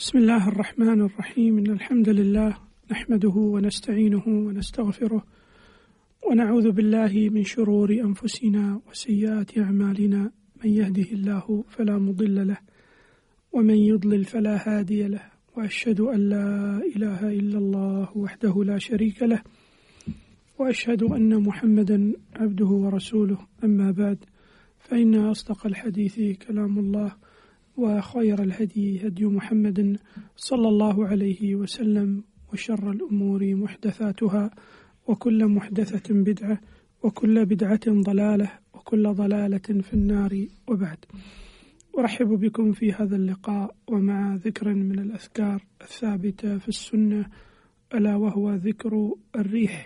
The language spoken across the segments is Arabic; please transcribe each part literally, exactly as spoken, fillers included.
بسم الله الرحمن الرحيم. إن الحمد لله نحمده ونستعينه ونستغفره ونعوذ بالله من شرور أنفسنا وسيئات أعمالنا. من يهده الله فلا مضل له ومن يضلل فلا هادي له، وأشهد أن لا إله إلا الله وحده لا شريك له، وأشهد أن محمدا عبده ورسوله. أما بعد، فإن أصدق الحديث كلام الله، وخير الهدي هدي محمد صلى الله عليه وسلم، وشر الأمور محدثاتها، وكل محدثة بدعة، وكل بدعة ضلالة، وكل ضلالة في النار. وبعد، أرحب بكم في هذا اللقاء ومع ذكر من الأذكار الثابتة في السنة، ألا وهو ذكر الريح،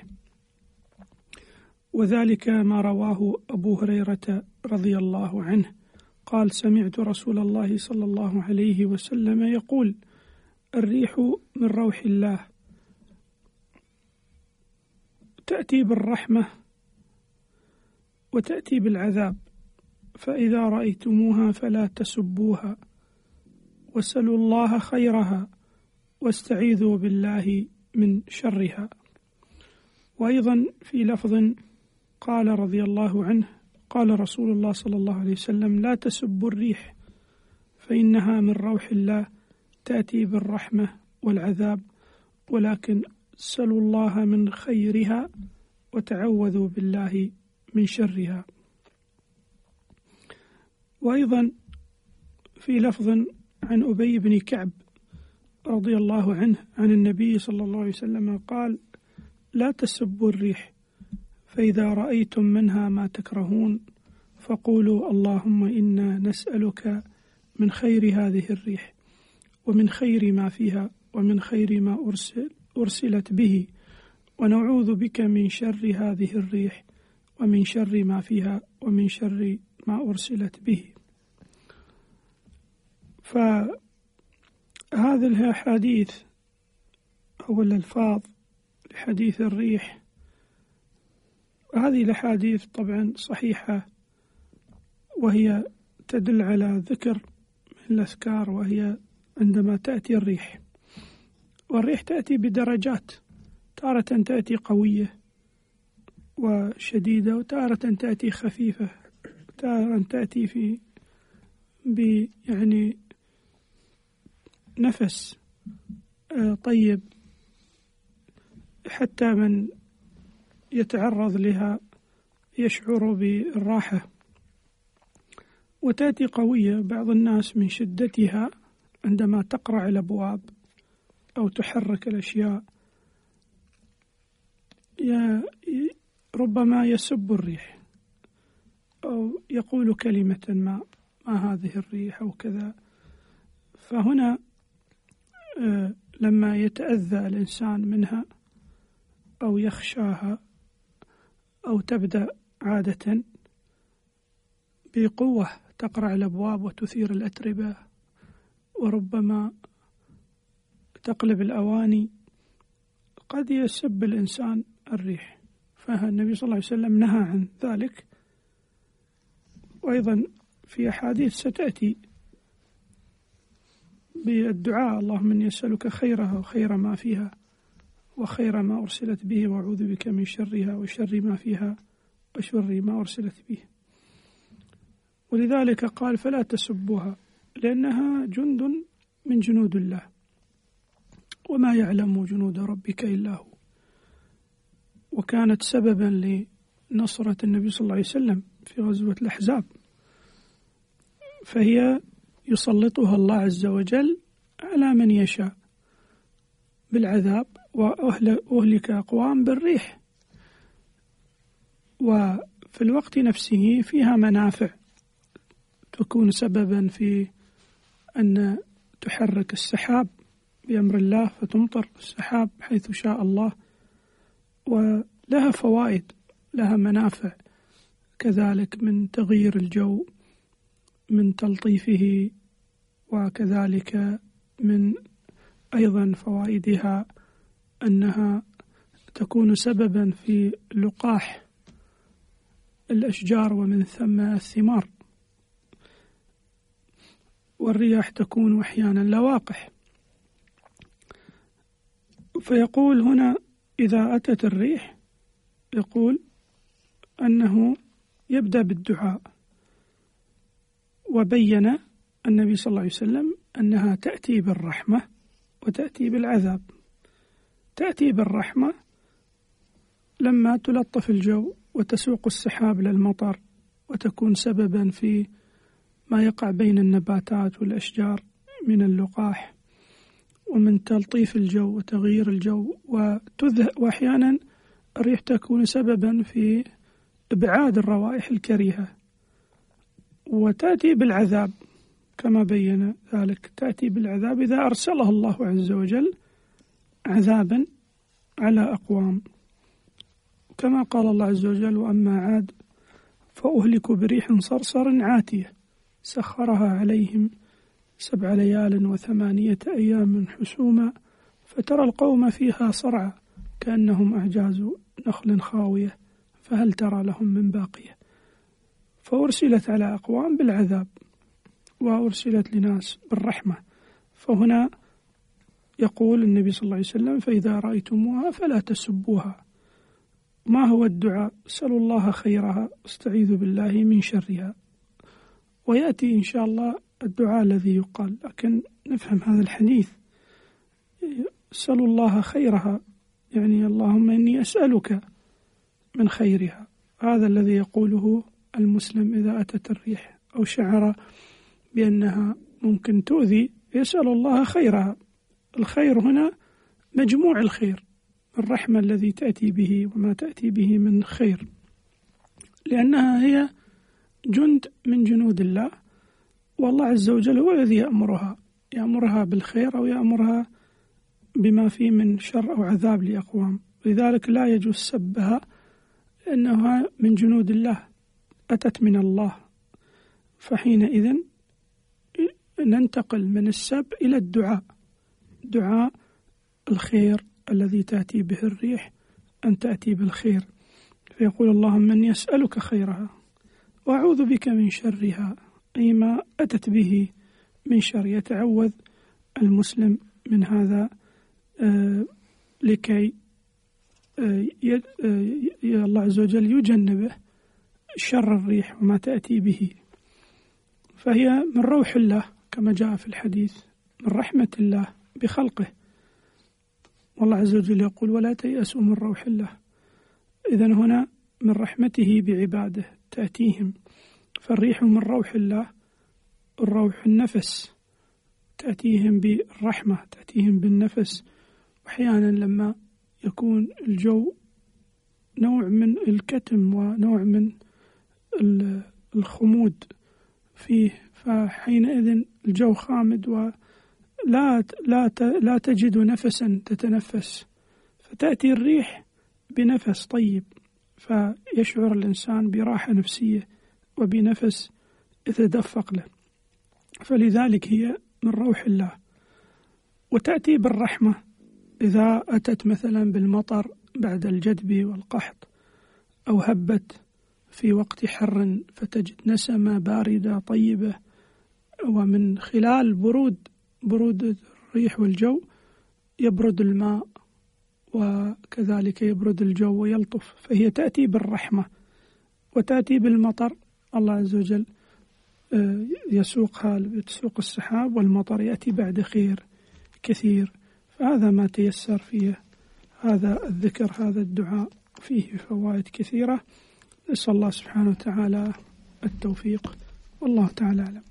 وذلك ما رواه أبو هريرة رضي الله عنه قال: سمعت رسول الله صلى الله عليه وسلم يقول: الريح من روح الله، تأتي بالرحمة وتأتي بالعذاب، فإذا رأيتموها فلا تسبوها، واسألوا الله خيرها، واستعيذوا بالله من شرها. وأيضا في لفظ قال رضي الله عنه: قال رسول الله صلى الله عليه وسلم: لا تسبوا الريح، فإنها من روح الله، تأتي بالرحمة والعذاب، ولكن سلوا الله من خيرها وتعوذوا بالله من شرها. وأيضا في لفظ عن أبي بن كعب رضي الله عنه عن النبي صلى الله عليه وسلم قال: لا تسبوا الريح، فإذا رأيتم منها ما تكرهون فقولوا: اللهم إنا نسألك من خير هذه الريح، ومن خير ما فيها، ومن خير ما أرسل أرسلت به، ونعوذ بك من شر هذه الريح، ومن شر ما فيها، ومن شر ما أرسلت به. فهذه الأحاديث أو الألفاظ لحديث الريح، هذه الأحاديث طبعا صحيحة، وهي تدل على ذكر من الأذكار، وهي عندما تأتي الريح، والريح تأتي بدرجات، تارة تأتي قوية وشديدة، وتارة تأتي خفيفة، تارة تأتي في يعني نفس طيب، حتى من يتعرض لها يشعر بالراحة، وتأتي قوية. بعض الناس من شدتها عندما تقرع الأبواب أو تحرك الأشياء ربما يسب الريح، أو يقول كلمة ما ما هذه الريح أو كذا. فهنا لما يتأذى الإنسان منها أو يخشاها، أو تبدأ عادة بقوة تقرع الأبواب وتثير الأتربة، وربما تقلب الأواني، قد يسب الإنسان الريح، فالنبي صلى الله عليه وسلم نهى عن ذلك. وأيضا في أحاديث ستأتي بالدعاء: اللهم إني أسألك خيرها وخير ما فيها، وخير ما أرسلت به، وأعوذ بك من شرها وشر ما فيها، وشر ما أرسلت به. ولذلك قال: فلا تسبوها، لأنها جند من جنود الله، وما يعلم جنود ربك إلا هو. وكانت سببا لنصرة النبي صلى الله عليه وسلم في غزوة الأحزاب، فهي يسلطها الله عز وجل على من يشاء بالعذاب، وأهلك أقوام بالريح، وفي الوقت نفسه فيها منافع تكون سببا في أن تحرك السحاب بأمر الله، فتمطر السحاب حيث شاء الله، ولها فوائد، لها منافع كذلك من تغيير الجو، من تلطيفه، وكذلك من أيضا فوائدها أنها تكون سببا في لقاح الأشجار، ومن ثم الثمار. والرياح تكون أحيانا لواقح، فيقول هنا إذا أتت الريح يقول أنه يبدأ بالدعاء، وبين النبي صلى الله عليه وسلم أنها تأتي بالرحمة وتأتي بالعذاب. تأتي بالرحمة لما تلطف الجو وتسوق السحاب للمطر وتكون سببا في ما يقع بين النباتات والأشجار من اللقاح ومن تلطيف الجو وتغيير الجو، وأحيانا الريح تكون سببا في إبعاد الروائح الكريهة. وتأتي بالعذاب كما بين ذلك، تأتي بالعذاب إذا أرسله الله عز وجل عذابا على أقوام، كما قال الله عز وجل: وأما عاد فأهلكوا بريح صرصر عاتية سخرها عليهم سبع ليال وثمانية أيام حسوما فترى القوم فيها صرعى كأنهم أعجاز نخل خاوية فهل ترى لهم من باقية. فأرسلت على أقوام بالعذاب وأرسلت لناس بالرحمة. فهنا يقول النبي صلى الله عليه وسلم: فإذا رأيتموها فلا تسبوها. ما هو الدعاء؟ سلوا الله خيرها واستعيذوا بالله من شرها. ويأتي إن شاء الله الدعاء الذي يقال، لكن نفهم هذا الحديث. سلوا الله خيرها يعني اللهم إني أسألك من خيرها. هذا الذي يقوله المسلم إذا أتت الريح أو شعر بأنها ممكن تؤذي، يسأل الله خيرها. الخير هنا مجموع الخير، الرحمة الذي تأتي به وما تأتي به من خير، لأنها هي جند من جنود الله، والله عز وجل هو الذي يأمرها يأمرها بالخير أو يأمرها بما فيه من شر أو عذاب لأقوام. لذلك لا يجوز سبها، لأنها من جنود الله أتت من الله. فحينئذ ننتقل من السب إلى الدعاء، دعاء الخير الذي تأتي به الريح أن تأتي بالخير. فيقول: اللهم إني أسألك خيرها وأعوذ بك من شرها، أي ما أتت به من شر. يتعوذ المسلم من هذا آه لكي آه الله عز وجل يجنبه شر الريح وما تأتي به. فهي من روح الله كما جاء في الحديث، من رحمة الله بخلقه. والله عز وجل يقول: ولا تيأسوا من روح الله. إذن هنا من رحمته بعباده تأتيهم. فالريح من روح الله، الروح النفس، تأتيهم بالرحمة، تأتيهم بالنفس. وأحيانا لما يكون الجو نوع من الكتم ونوع من الخمود فيه، فحينئذ الجو خامد ولا لا لا تجد نفسا تتنفس، فتأتي الريح بنفس طيب فيشعر الإنسان براحة نفسية وبنفس يتدفق له. فلذلك هي من روح الله. وتأتي بالرحمة إذا أتت مثلا بالمطر بعد الجدب والقحط، أو هبت في وقت حر فتجد نسمة باردة طيبة، ومن خلال برود برود الريح والجو يبرد الماء وكذلك يبرد الجو ويلطف. فهي تأتي بالرحمة. وتأتي بالمطر، الله عز وجل يسوقها، يسوق السحاب، والمطر يأتي بعد خير كثير. فهذا ما تيسر فيه هذا الذكر، هذا الدعاء فيه فوائد كثيرة. نسأل الله سبحانه وتعالى التوفيق، والله تعالى أعلم.